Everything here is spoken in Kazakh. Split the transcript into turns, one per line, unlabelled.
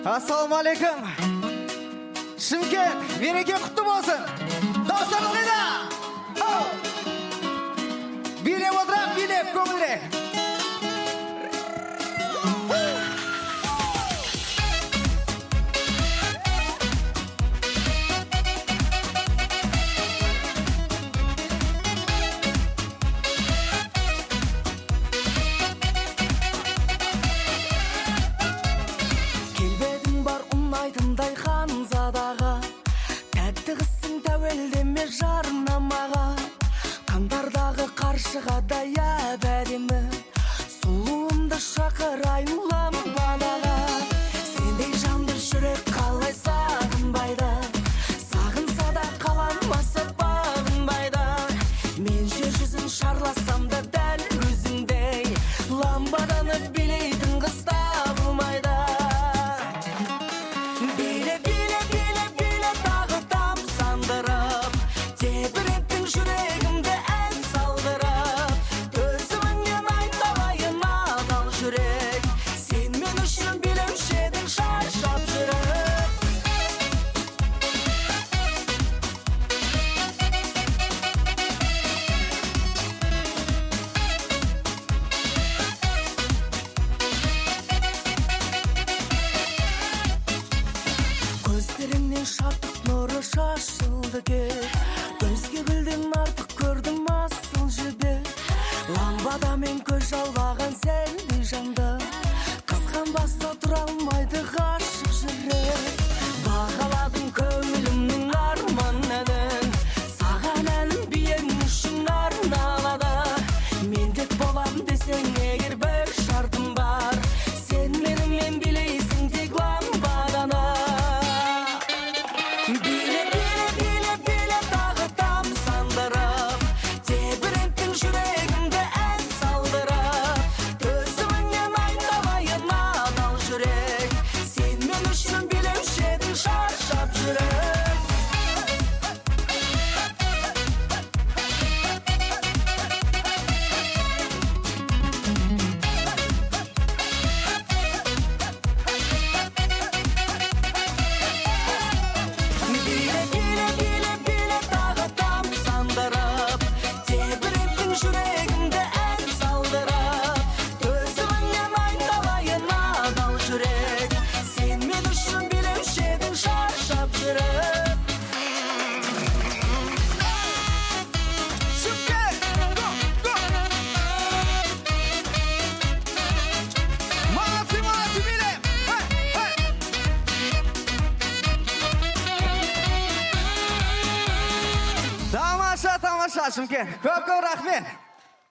Ассалаумағалейкум. Шымкент, мереке құтты болсын. Достар қайда? Билеп отырам, билеп көңілдерек.
Қандардағы қаршығадай әдемі, сұлуымды шақырайын ламбадаға. Сендей жанды жүрек қалай сағынбайды, сағынса да қаланмаса бағынбайды. Мен жер жүзін шарласам да дәл өзіңдей, ламбаданы билейтін қыз табылмайды. Биле, биле, биле, биле, тағы тамсандырып, тебіреттің жүрегімді ән салдырып. Төзіміңнен айналайын адал жүрек, сен мен үшін билеуші едің шаршап жүріп. Көздеріңнен шаттық нұры шашылды кеп, өзге гүлден артық көрдім асыл жібек. Ламбадамен көз жалбаған сәлдей жанды, қызғанбаса тұра алмайды ғашық жүрек. Бағаладың көңілімнің арман әнін, саған әнім биең үшін арналады. Мен тек болам десең егер бір шартым бар, сен менімен билейсің тек ламбаданы. Биле, биле, биле, биле, тағы тамсандырып, тебіреттің жүрегімді ән салдырып. Төзіміңнен айналайын адал жүрек, сен мен үшін билеуші едің шаршап жүріп. Биле, биле, биле, биле, тағы тамсандырып, тебіреттің жүрегімді ән салдырып. Төзіміңнен айналайын адал жүрек, сен мен үшін билеуші едің шаршап жүріп.
Шымкент, го, го. Молодцы, молодцы, билеп. Тамаша, тамаша, Шымкент. Көп-көп рахмет.